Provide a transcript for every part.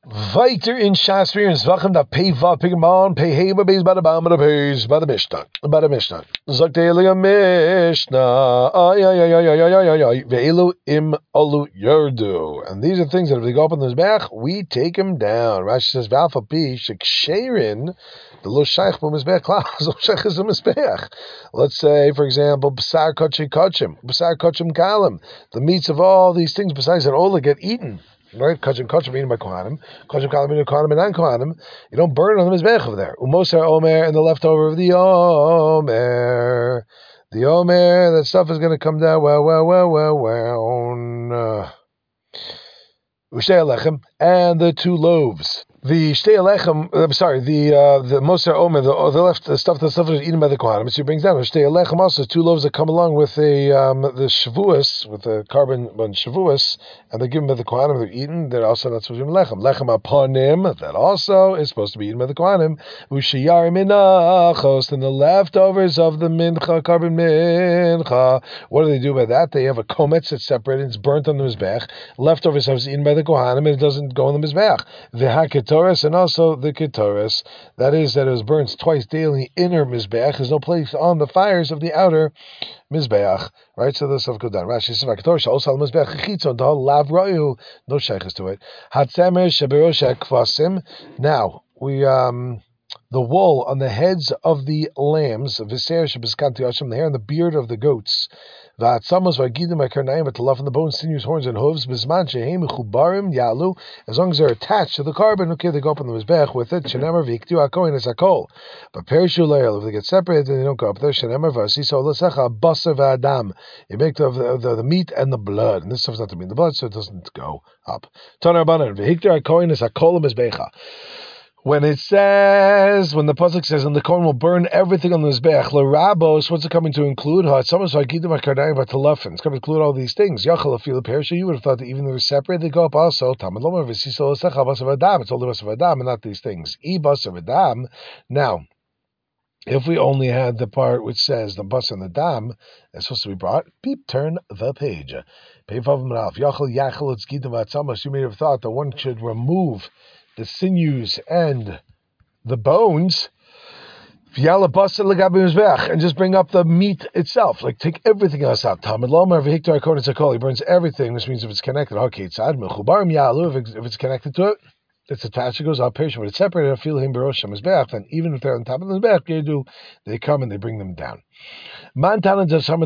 Weiter in Shasri and Zvachim da Peva Pigmon Pei Heba Beis Bada Bam Bada Beis Bada Mishnah Zakte Elia Mishnah Ay ay ay ay ay ay ay ay Ve'elu Im Alu Yerdu, and these are things that if they go up on the Mizbech, we take them down. Rashi says V'alfa Pi Sheksherin the Lo Shaykh B'Mizbech Klaus Lo Shaykh is a Mizbech. Let's say, for example, B'sar Kachim Kalim, the meats of all these things besides an Ola get eaten. Right, kachim eaten by kohanim, kachim kalim eaten by kohanim and non-kohanim. You don't burn on the mizbech over there. Umosar omer, and the leftover of the omer, that stuff is going to come down. Ushtei alechem, and the two loaves. The shtei alechem, the moser omer, the stuff that is eaten by the kohanim. So he brings down shtei alechem also, two loaves that come along with the shavuos, with the carbon on shavuos, and they're given by the kohanim. They're eaten. They're also not supposed to be lechem aponim. That also is supposed to be eaten by the kohanim. Ushiyarim minachos, and the leftovers of the mincha, carbon mincha. What do they do by that? They have a kometz that's separated. It's burnt on the mizbech. Leftovers is eaten by the kohanim, and it doesn't go on the mizbech. The haketoris, and also the ketoris, that is, that it was burnt twice daily inner mizbech. There's no place on the fires of the outer mizbeach, right? So this stuff goes down. Rashi says, "Haketoris also mizbech chitzon the lav royu." No shaykhs to it. Hatzemer sheberosha kvasim. Now we the wool on the heads of the lambs, viser shebiskanti ashim, the hair and the beard of the goats. Va'atzamos v'agidim ha'karnayim, but the love and the bones, sinews, horns, and hooves. Bizman shehem mechubarim yalu, as long as they're attached to the carbon, okay, they go up on the mizbech with it. Shenemar v'iktu ha'kohen es hakol. But perishu leil, if they get separated, then they don't go up there. Shenemar v'asiso l'secha basar v'adam. You make the meat and the blood, and this stuff's not to be in the blood, so it doesn't go up. Tonar banan v'iktu ha'kohen es hakol mizbecha. When the pasuk says, and the Kohen will burn everything on the mizbech, l'rabos, what's it coming to include? It's coming to include all these things. You would have thought that even though they're separate, they go up also. It's only basar v'adam, and not these things. Now, if we only had the part which says the basar and the dam, it's supposed to be brought. Turn the page. You may have thought that one should remove the sinews and the bones, and just bring up the meat itself. Like, take everything else out. He burns everything, which means if it's connected, if it's connected to it, it's attached, it goes out, patient, but it's separated, then even if they're on top of the mizbech, they come and they bring them down. Who's the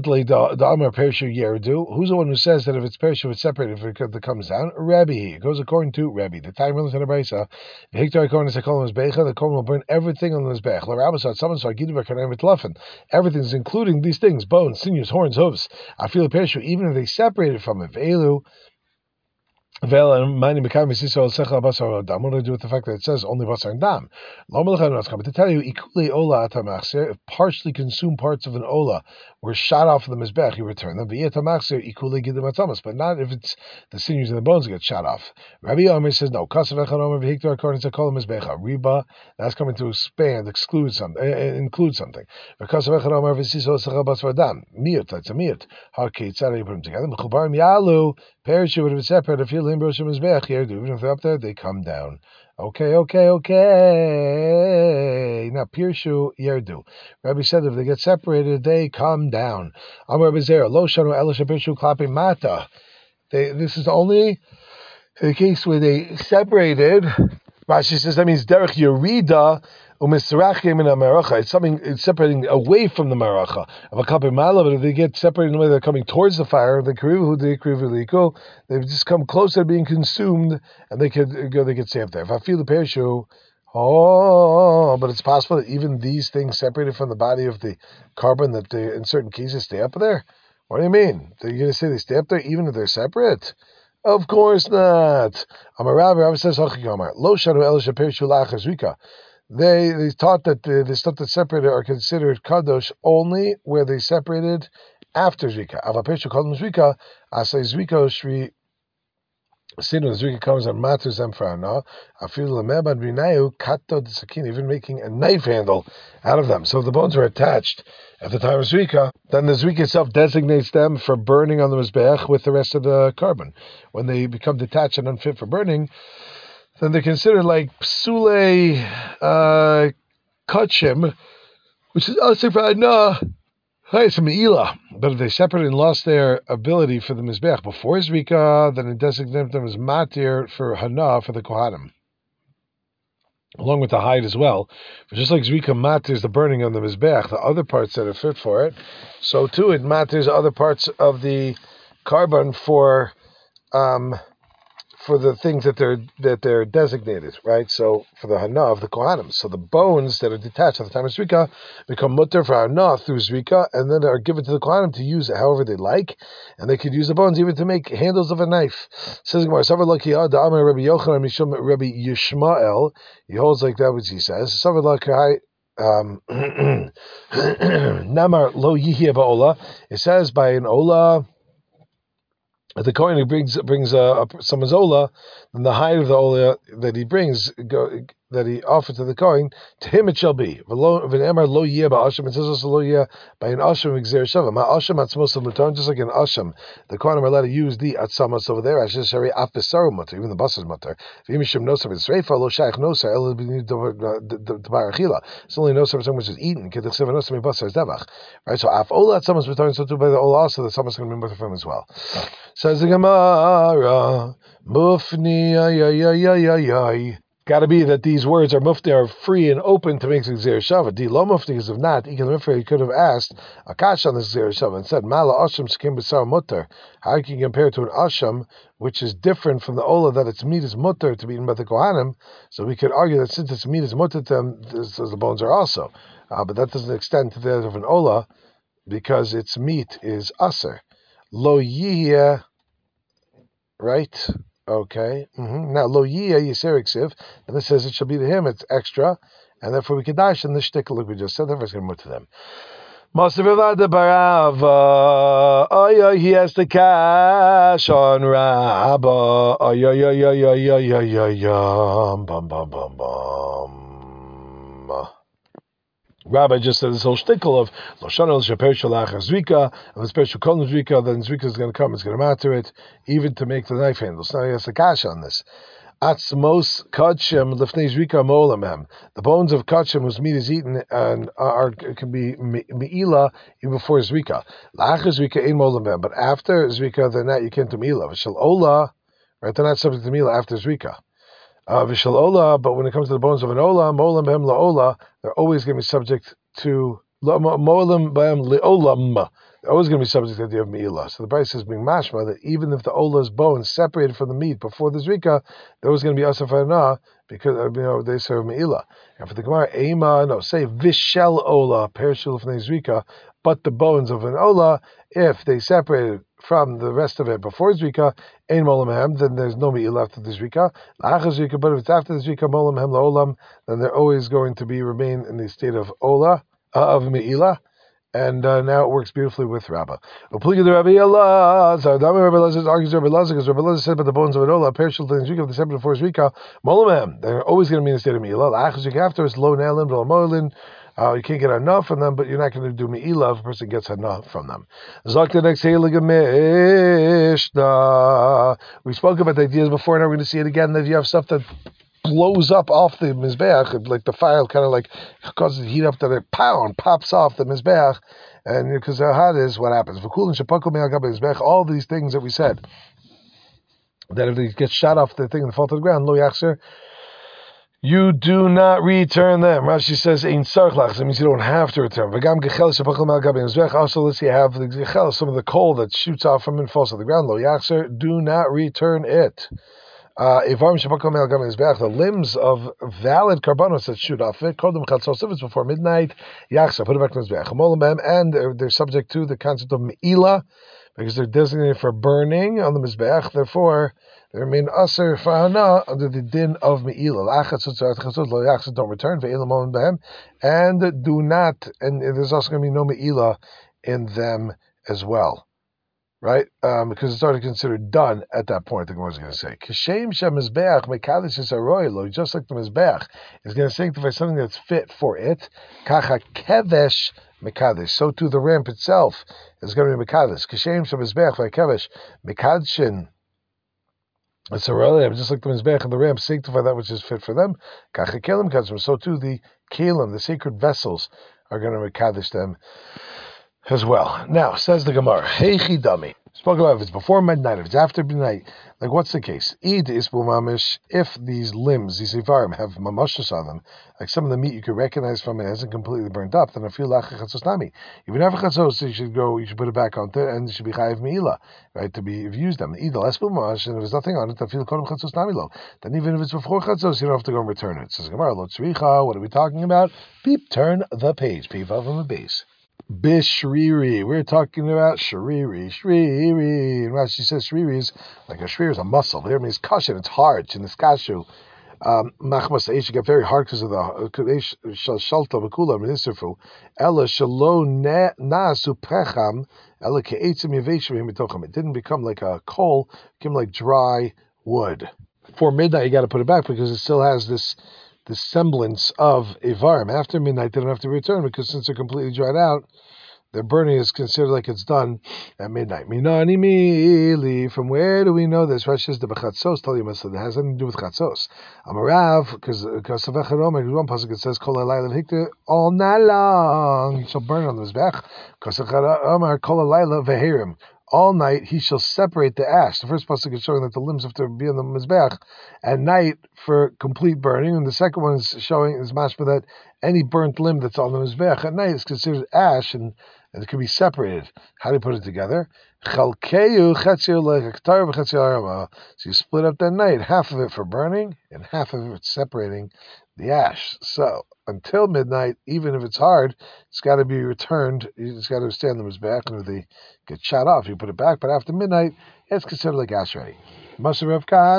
one who says that if it's perishu, it's separated, if it comes down? Rabbi. It goes according to Rabbi. The time runs in a brisa. The Kohen will burn everything on the mizbech. Everything's including these things: bones, sinews, horns, hooves. I feel perishu, even if they separated from it. What do I do with the fact that it says only basar and dam? To tell you, if partially consumed parts of an ola were shot off of the mizbech, you return them. But not if it's the sinews and the bones that get shot off. Rabbi Omer says no. Riba, that's coming to expand, include something. Because that's a miyut. How can you put them together? Perishu would have been separate. If even if they're up there, they come down. Okay. Now, Pirshu Yerdu. Rabbi said if they get separated, they come down. Amar Bezerah, Lo Shanu Elisha Pirshu Klapi Mata. This is only the case where they separated. Rashi says that means Derech Yerida. It's something, it's separating away from the maracha of a kapir mala, but if they get separated in the way they're coming towards the fire, they just come closer to being consumed, and they get saved there. If I feel the perishu, but it's possible that even these things separated from the body of the carbon, that they, in certain cases, stay up there. What do you mean? Are you going to say they stay up there even if they're separate? Of course not. Amar says, Lo shanu elisha perishu lachas rika. They taught that the stuff that's separated are considered kadosh only where they separated after zrika. Avapeshu called them zrika. Asay zrika shri. Sinu zrika comes on matur zemfrana. Afil lemebad binayu kato desakin, even making a knife handle out of them. So if the bones are attached at the time of zrika, then the zrika itself designates them for burning on the mizbech with the rest of the carbon. When they become detached and unfit for burning, then they're considered like psule kachim, which is also for Hanah. It's a Me'ilah, but if they separated and lost their ability for the Mizbeach before Zrika, then it designates them as Matir for Hanah for the Kohanim, along with the hide as well. But just like Zrika Matir is the burning on the Mizbeach, the other parts that are fit for it, so too it Matir's other parts of the carbon for the things that they're designated, right? So for the Hana of the Kohanim, so the bones that are detached at the time of Zrika become mutter for Hana through Zrika, and then are given to the Kohanim to use it however they like, and they could use the bones even to make handles of a knife. Says Gemara, Savar Lakiyah, Da'amar Rabbi Yochanan Mishum Rabbi Yishmael, he holds like that, which he says. Savar Lakiyah. Namar lo yihye ba'ola. It says by an ola. The Kohen who brings some Ola, then the hide of the Ola that he brings, that he offered to the Kohen, to him it shall be. V'ne'emar lo yeh ba'asham, it says also lo yeh by an asham v'gzer shava. Ma'asham atzmos l'mutar, just like an asham, the Kohen are allowed to use the atzamas over there. Asher shari af b'saru mutar, even the basar mutar. V'imishim nosav v'sreifa lo shaykh nosar el b'nid it's only nosar for something which is eaten. K'dechsev nosar mi-basar is devach. Right, so af Ola atzamas mutar, so too by the Ola also the atzamas is going to be mutar for him as well. Says the Gemara, Mufni, Got to be that these words are mufti, are free and open to make Gzer Shava. Di lo mufti, because if not, he could have asked Akash on the Gzer Shava and said, Mala Asham Shekim B'Sar Mutter. How can you compare to an Asham, which is different from the Ola, that its meat is mutter to be eaten by the Kohanim? So we could argue that since its meat is mutter to them, so the bones are also. But that doesn't extend to that of an Ola, because its meat is Aser. Lo yiyah, right? Okay. Now lo yiyah yiseriksiv, and this says it shall be to him. It's extra, and therefore we can dash in the shtickle like we just said. Therefore, it's going to move to them. Masavivad barava. Oh, he has the cash on Rabba. Oh, bum bum bum bum. Rabbi just said this whole shtickle of Loshana L'Shaper Shalach Zrika, and the special Kol Zrika, then Zrika is going to come, it's going to matter it, even to make the knife handles. Now he has a kash on this. Atzmos Kachim Lefnei Zrika Molamem. The bones of Kachim whose meat is eaten and can be Me'ila even before Zrika. La'achar Zrika Ein Molamem, but after Zrika they're not, you can't do Me'ila. V'shal Ola, right, they're not subject to Me'ila after Zrika. Vishal Ola, but when it comes to the bones of an Ola, Molam Behem La'ola, they're always going to be subject to Molam Behem Le'olam. They're always going to be subject to the idea of Me'ilah. So the Bryce is being mashma that even if the Ola's bones separated from the meat before the Zrika, there was going to be Asaf Hanah because they serve Me'ilah. And for the Gemara, say Vishal Ola, Perishul Fnei Zrika, but the bones of an Ola, if they separated from the rest of it before Zrika, Ein Molam Hem, then there's no Me'ilah after the Zrika. L'achar Zrika, but if it's after the Zrika, Molam Hem La'olam, then they're always going to remain in the state of Ola, of Me'ilah. And now it works beautifully with Rabbah. Upliga the Rabbi Elazar. Rabbi Elazar argues Rabbi Elazar because Rabbi Elazar said about the bones of an Ola, Perishul and Zrika, if they separated before Zrika, Molam Hem, they're always going to be in the state of Me'ilah. L'achar Zrika after is Lo Ne'alim, Lo Mo'elin. You can't get enough from them, but you're not going to do Me'ilah if a person gets enough from them. We spoke about the ideas before, and now we're going to see it again, that you have stuff that blows up off the Mizbeach, like the fire kind of like causes it to heat up that it pops off the Mizbeach, and because hot is what happens. All these things that we said, that if it gets shot off the thing and fall to the ground, lo yachzer, you do not return them. Rashi says, "Ein sarchlach." That means you don't have to return. V'gam gechel shepachol mal gabi mizbech. Also, let's say you have the gechel, some of the coal that shoots off from and falls to the ground. Lo yachzer, do not return it. Ivarim shepachol mal gabi mizbech. The limbs of valid karbanos that shoot off it. Kodem chatzos, if it's before midnight, yachzer, put it back to mizbech. And they're subject to the concept of me'ilah because they're designated for burning on the mizbech. Therefore, they remain aser fahana under the din of me'ilah. Don't return and do not, and there's also going to be no me'ilah in them as well, right? Because it's already considered done at that point. The Gemara is going to say, "Kishem shemizbeach mekadesh is aroylo." Just like the mizbeach is going to sanctify something that's fit for it. Kacha kevesh mekadesh. So too the ramp itself is going to be mekadesh. Kishem shemizbeach mekadesh mekadshin. So really, just like the Mizbech and the Ram sanctify that which is fit for them, so too the Kalim, the sacred vessels, are going to Mekadesh them as well. Now, says the Gemara, Hey Chidami. Spoke about if it's before midnight, if it's after midnight, like what's the case? Eid is mamish, if these limbs, these ivarim, have mamashus on them, like some of the meat you could recognize from it hasn't completely burnt up, then I feel like chatzos. Even after chatzos, you should put it back on there, and it should be chayiv meila, right, to be, if you use them. Eid less mamash, and if there's nothing on it, I feel kodem chatzos nami lo. Then even if it's before chatzos, you don't have to go and return it. Says Gemara, lo tzricha, what are we talking about? Beep, turn the page, peep up on the base. Bishriri. We're talking about shriri. Shriri. And Rashi says shriri is like a shriri is a muscle. Here means kashin. It's hard. In this kashu. Machmas eish get very hard because of the shalta bakula ministerfu. Ella shalo nasu precham. Ella ke'etzim yeveshim mitocham. It didn't become like a coal. It became like dry wood. Before midnight, you got to put it back because it still has this semblance of Ivarim. After midnight, they don't have to return because since they're completely dried out, their burning is considered like it's done at midnight. Minani mili. From where do we know this? Rashi says the bechatzos tell you that has nothing to do with chatzos. Amarav, because one pasuk it says kol halayla v'hikta all night long he shall burn on the mizbech. Amar kol halayla v'herim. All night he shall separate the ash. The first pasuk is showing that the limbs have to be on the mizbech at night for complete burning, and the second one is showing is mashma that any burnt limb that's on the mizbech at night is considered ash and it can be separated. How do you put it together? So you split up that night, half of it for burning and half of it separating the ash. So until midnight, even if it's hard, it's got to be returned. It's got to stay on the mizbech, and if they get shot off, you put it back. But after midnight, it's considered like ash ready. Every day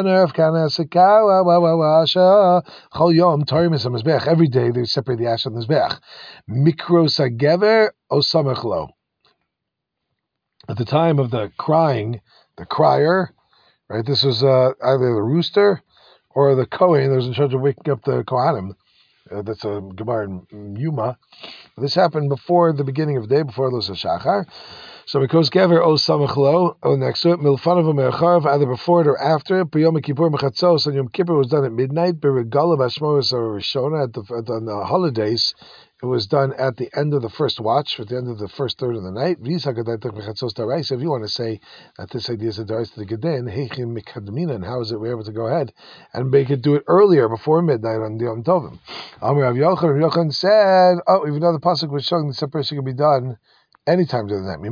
they separate the ash on the mizbech. Mikros hagever osamech lo. At the time of the crying, the crier, right? This was either the rooster or the Kohen that was in charge of waking up the Kohanim. That's a Gemara in Yuma. This happened before the beginning of the day, before Los Shachar. So because Gever O Samachlo, next to it, Milfanav Me'acharv, either before it or after it, Yom Kippur Mechatzos, and Yom Kippur was done at midnight, Berigalav Ashmoris or Rishona, on the holidays, it was done at the end of the first watch, at the end of the first third of the night. If you want to say that this idea is a Darais to the Gedin, Heichim Mikadmina, and how is it we're able to go ahead and make it do it earlier, before midnight on Yom Tovim? Rav Yochanan said, even though the pasuk was showing the separation can be done anytime during the night.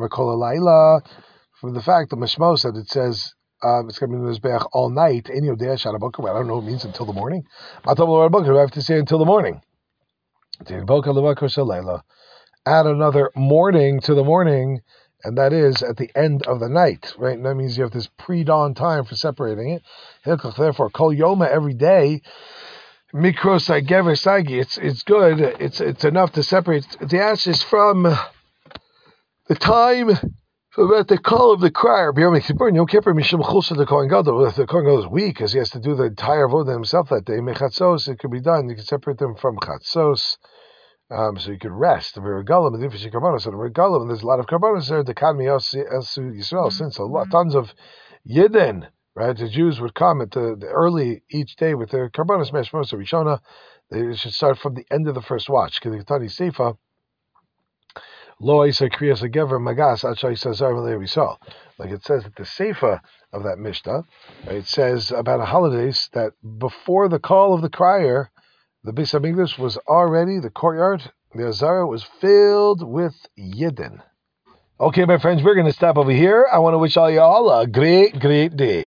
From the fact that Mashmo said it says it's going to be in the Mizbeach all night. I don't know what it means until the morning. I have to say until the morning. Add another morning to the morning, and that is at the end of the night, right? And that means you have this pre-dawn time for separating it. Therefore, kol yoma every day. Mikros gever sagi. It's good. It's enough to separate the ashes from the time at the call of the crier. The Kohen Gadol is weak because he has to do the entire avodah himself that day. Mechatzos, it could be done. You can separate them from chatzos, so you could rest. The regalim, and there's a lot of karbanos there. The kadmi esu Yisrael, since tons of yidden, right? The Jews would come at the early each day with their karbanos meshmos rishona. They should start from the end of the first watch. Because the Tani Seifa. Like it says at the Seifa of that Mishnah, it says about the holidays that before the call of the crier, the Beis Hamikdash was already, the courtyard, the Azara was filled with Yidden. Okay, my friends, we're going to stop over here. I want to wish all y'all a great, great day.